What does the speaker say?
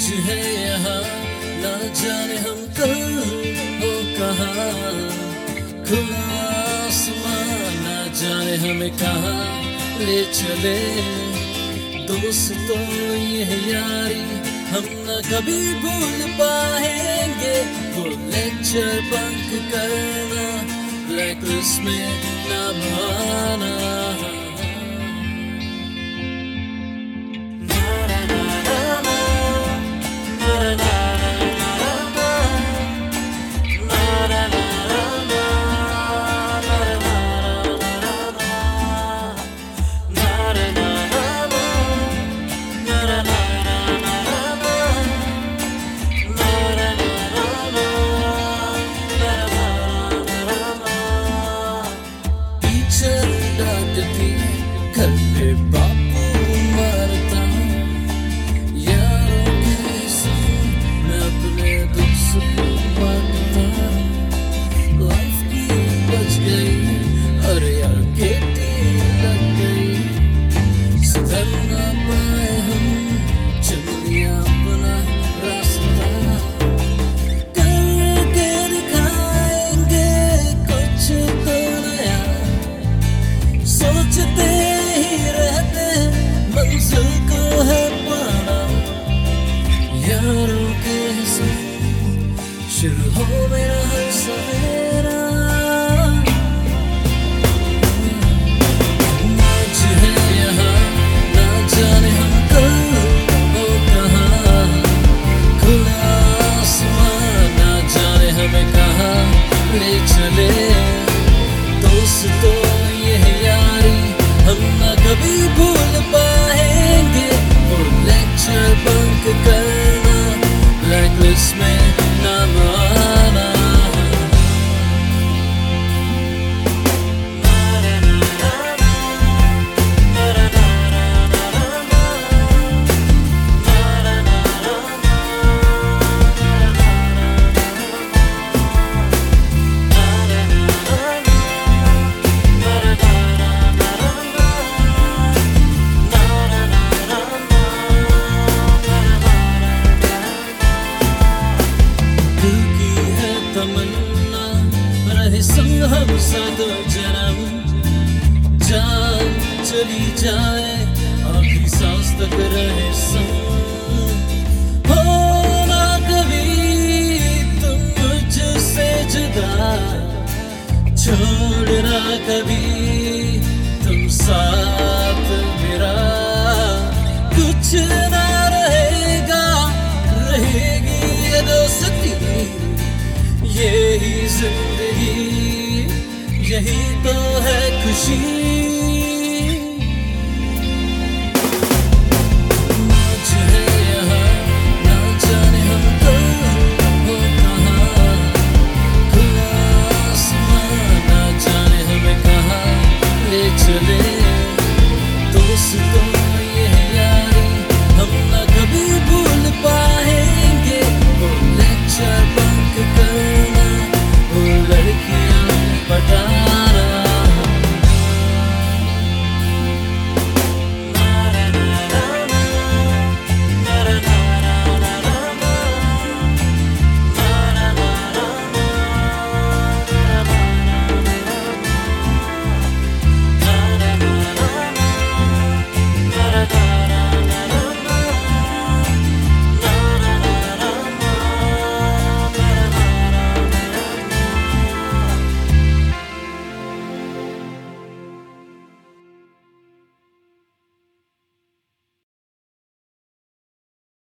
आज है यहाँ ना जाने हम कल हो कहाँ, खुला आसमां ना जाने हमें कहाँ ले चले। दोस्तों ये यारी हम न कभी भूल पाएंगे, वो लेक्चर बंक करना, ब्लैकलिस्ट में नाम आना। घर पे बापू मरता, यारों के संग मैं अपने दुख सुख बांटता। लाइफ की बच गई और यार खेती लग गई, सुधर ना पाए हम, चुन लिया अपना रास्ता। करके दिखाएंगे कुछ तो नया, सोचते मंजिल को है पाना। यारों के संग शुरू हो मेरा हर सवेरा। आज है यहाँ ना जाने हम कल हो कहाँ, खुला आसमां ना जाने हमें कहाँ ले चले। दोस्तों ये यारी हम न कभी भूल पाएंगे, वो लेक्चर बंक करना, ब्लैकलिस्ट में नाम आना। संग हम सादो जन्म, जान चली जाए आखिरी सांस तक रहे संग। हो ना कभी तुम मुझसे जुदा, छोड़ना कभी तुम साथ मेरा। कुछ ना रहेगा, रहेगी ये दोस्ती, यही जिंदगी, यही तो है खुशी।